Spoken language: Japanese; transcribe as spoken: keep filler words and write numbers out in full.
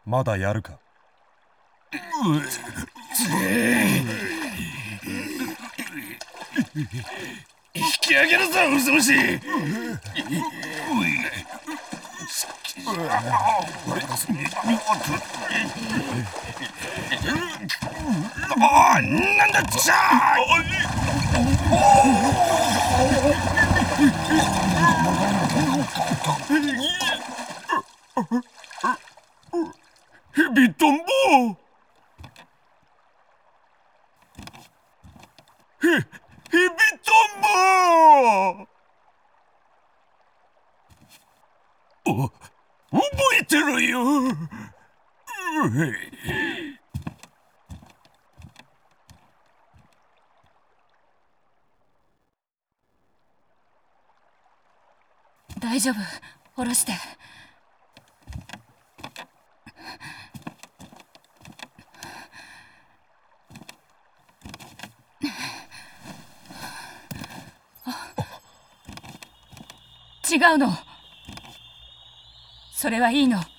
まだやるか。 引き上げるぞウズムシ。ああ、なんだっちゃヘビトンボ。ヘヘビトンボ。お、覚えてるよ。 大丈夫、下ろして。違うの。それはいいの。